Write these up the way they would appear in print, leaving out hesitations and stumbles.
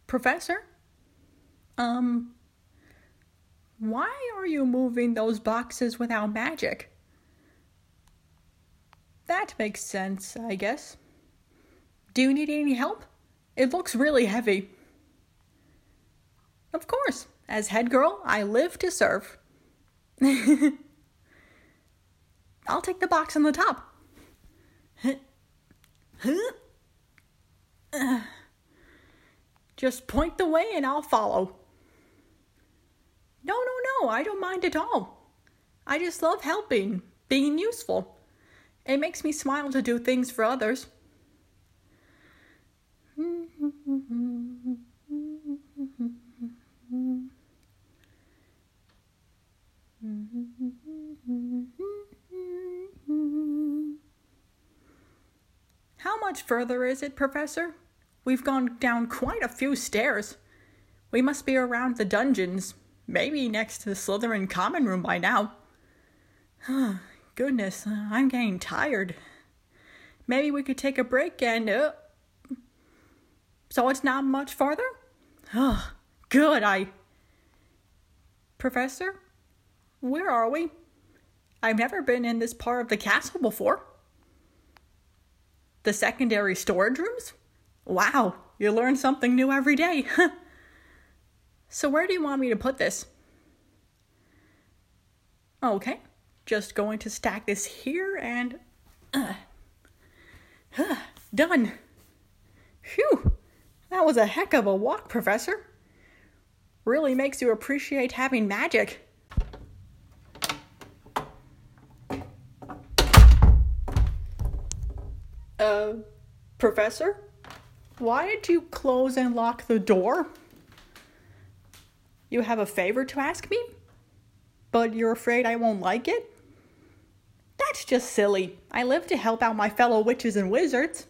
Professor? Um, why are you moving those boxes without magic? That makes sense, I guess. Do you need any help? It looks really heavy. Of course, as head girl, I live to serve. I'll take the box on the top. Just point the way and I'll follow. No, I don't mind at all. I just love helping, being useful. It makes me smile to do things for others. How much further is it, Professor? We've gone down quite a few stairs. We must be around the dungeons, maybe next to the Slytherin common room by now. Goodness, I'm getting tired. Maybe we could take a break and... So it's not much farther? Good, Professor, where are we? I've never been in this part of the castle before. The secondary storage rooms? Wow, you learn something new every day. So where do you want me to put this? Okay, just going to stack this here and... Done. Phew, that was a heck of a walk, Professor. Really makes you appreciate having magic. Professor? Why did you close and lock the door? You have a favor to ask me? But you're afraid I won't like it? That's just silly. I live to help out my fellow witches and wizards.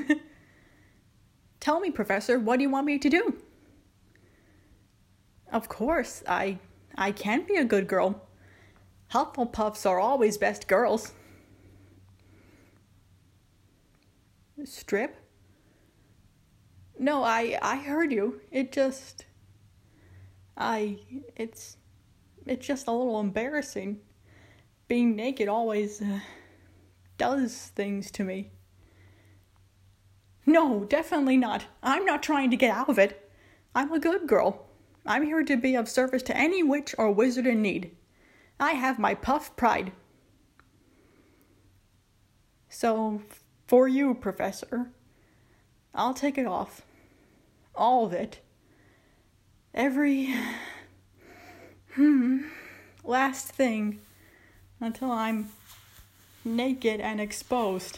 Tell me, Professor, what do you want me to do? Of course, I can be a good girl. Hufflepuffs are always best girls. Strip? No, I heard you. It's just a little embarrassing. Being naked always does things to me. No, definitely not. I'm not trying to get out of it. I'm a good girl. I'm here to be of service to any witch or wizard in need. I have my puff pride. So, for you, Professor, I'll take it off. All of it. Every... last thing. Until I'm naked and exposed.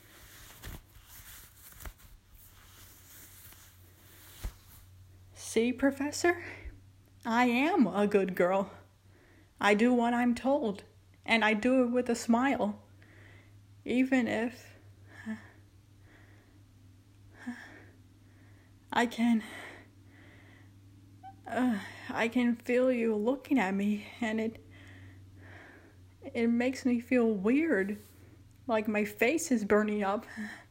See, Professor? I am a good girl. I do what I'm told. And I do it with a smile. Even if... I can feel you looking at me, and it makes me feel weird, like my face is burning up,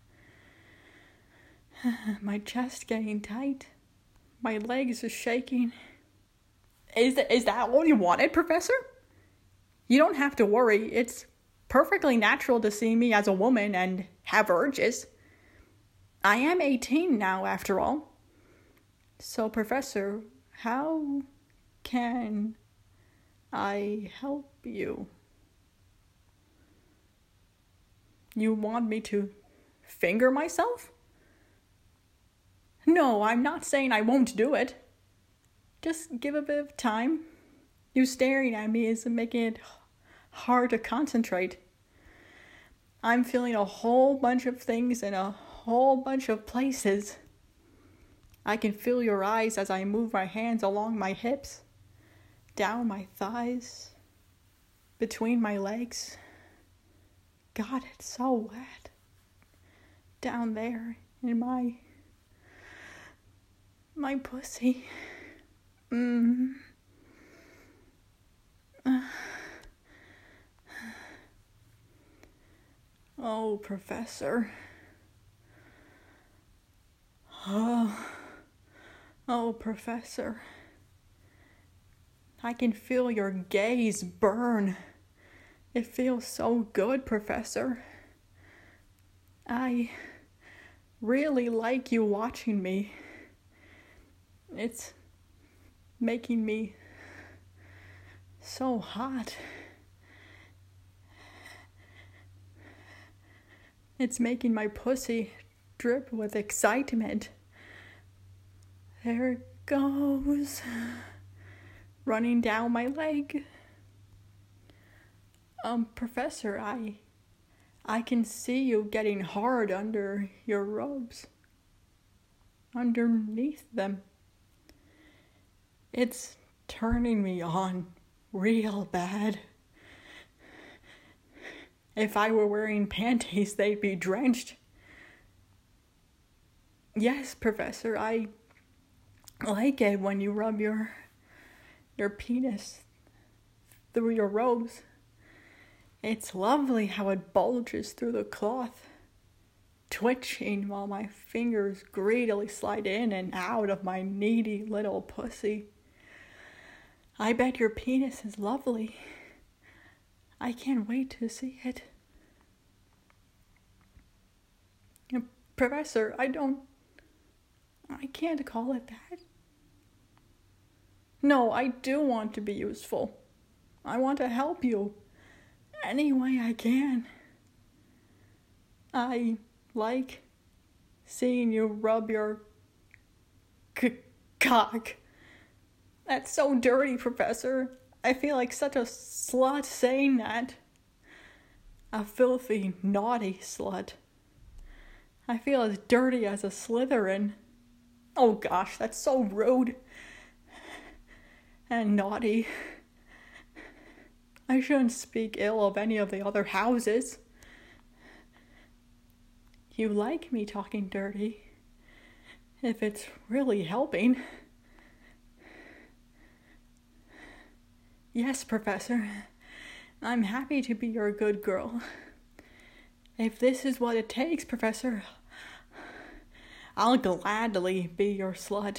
my chest getting tight, my legs are shaking. Is that what you wanted, Professor? You don't have to worry. It's perfectly natural to see me as a woman and have urges. I am 18 now, after all. So, Professor, how can I help you? You want me to finger myself? No, I'm not saying I won't do it. Just give a bit of time. You staring at me is making it hard to concentrate. I'm feeling a whole bunch of things in a whole bunch of places. I can feel your eyes as I move my hands along my hips, down my thighs, between my legs. God, it's so wet. Down there in my pussy. Oh, Professor. Oh, Professor. I can feel your gaze burn. It feels so good, Professor. I really like you watching me. It's making me so hot. It's making my pussy drip with excitement. There it goes, running down my leg. Professor, I can see you getting hard under your robes. Underneath them. It's turning me on real bad. If I were wearing panties, they'd be drenched. Yes, Professor, I like it when you rub your penis through your robes. It's lovely how it bulges through the cloth, twitching while my fingers greedily slide in and out of my needy little pussy. I bet your penis is lovely. I can't wait to see it. Professor, I can't call it that. No, I do want to be useful. I want to help you any way I can. I like seeing you rub your cock. That's so dirty, Professor. I feel like such a slut saying that. A filthy, naughty slut. I feel as dirty as a Slytherin. Oh gosh, that's so rude. And naughty. I shouldn't speak ill of any of the other houses. You like me talking dirty, if it's really helping. Yes, Professor. I'm happy to be your good girl. If this is what it takes, Professor, I'll gladly be your slut.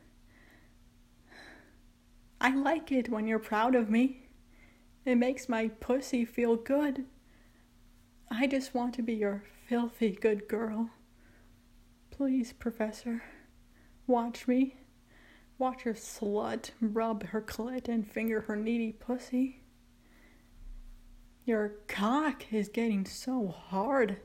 I like it when you're proud of me. It makes my pussy feel good. I just want to be your filthy good girl. Please, Professor, watch me. Watch your slut rub her clit and finger her needy pussy. Your cock is getting so hard.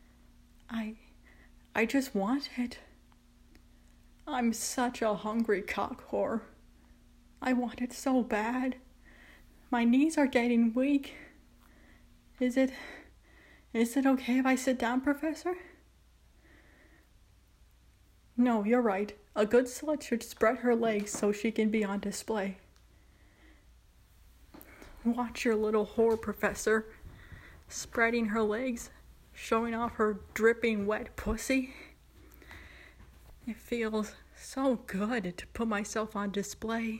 I just want it. I'm such a hungry cock whore. I want it so bad. My knees are getting weak. Is it okay if I sit down, Professor? No, you're right. A good slut should spread her legs so she can be on display. Watch your little whore, Professor, spreading her legs, showing off her dripping wet pussy. It feels so good to put myself on display.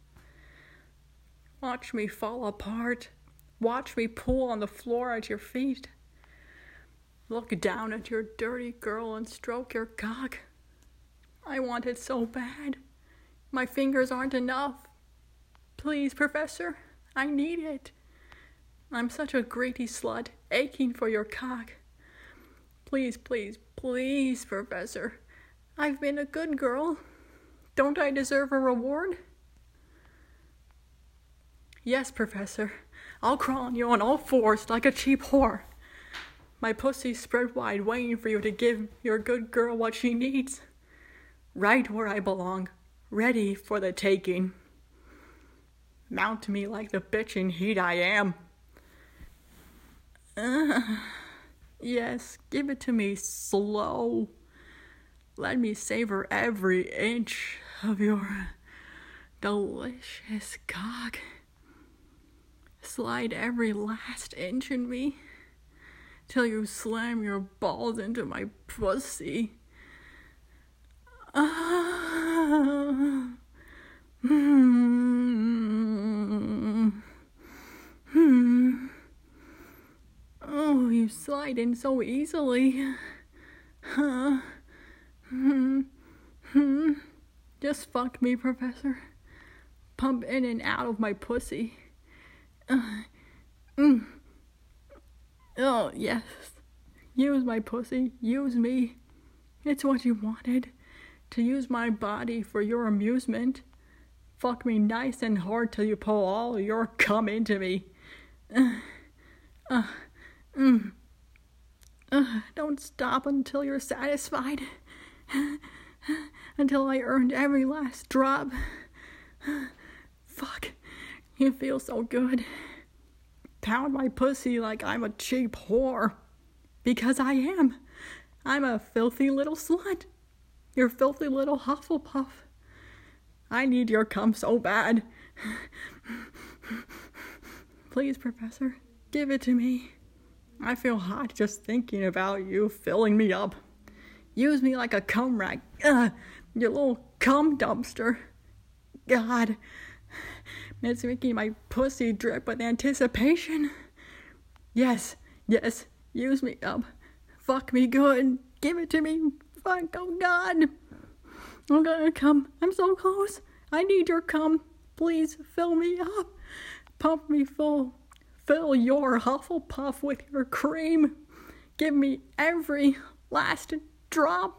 Watch me fall apart. Watch me pool on the floor at your feet. Look down at your dirty girl and stroke your cock. I want it so bad. My fingers aren't enough. Please, Professor, I need it. I'm such a greedy slut, aching for your cock. Please, please, please, Professor. I've been a good girl. Don't I deserve a reward? Yes, Professor. I'll crawl on you on all fours like a cheap whore. My pussy's spread wide, waiting for you to give your good girl what she needs. Right where I belong, ready for the taking. Mount me like the bitchin' heat I am. Yes, give it to me slow. Let me savor every inch of your delicious cock. Slide every last inch in me till you slam your balls into my pussy. Oh, you slide in so easily. Just Just fuck me, Professor. Pump in and out of my pussy. Oh, yes. Use my pussy. Use me. It's what you wanted. To use my body for your amusement. Fuck me nice and hard till you pull all your cum into me. Don't stop until you're satisfied. Until I earned every last drop. Fuck. You feel so good. Pound my pussy like I'm a cheap whore. Because I am. I'm a filthy little slut. Your filthy little Hufflepuff. I need your cum so bad. Please, Professor, give it to me. I feel hot just thinking about you filling me up. Use me like a cum rag. Your little cum dumpster. God. It's making my pussy drip with anticipation. Yes. Use me up. Fuck me good. Give it to me. Fuck, oh God. I'm gonna come. I'm so close. I need your cum. Please fill me up. Pump me full. Fill your Hufflepuff with your cream. Give me every last drop.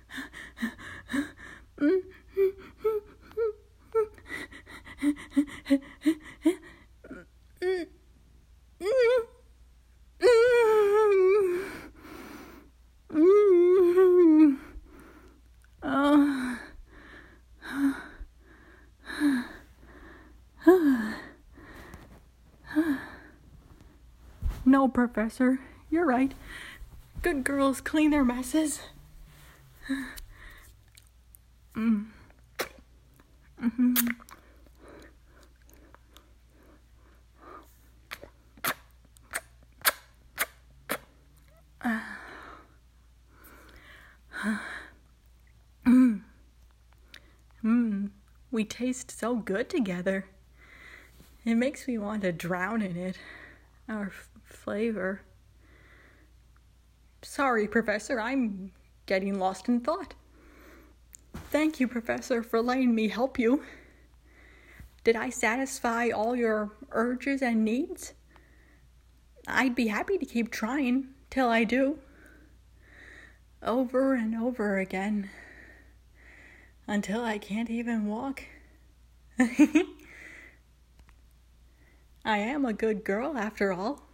No, Professor, you're right. Good girls clean their messes. We taste so good together. It makes me want to drown in it. Our flavor. Sorry, Professor, I'm getting lost in thought. Thank you, Professor, for letting me help you. Did I satisfy all your urges and needs? I'd be happy to keep trying till I do. Over and over again. Until I can't even walk. I am a good girl after all.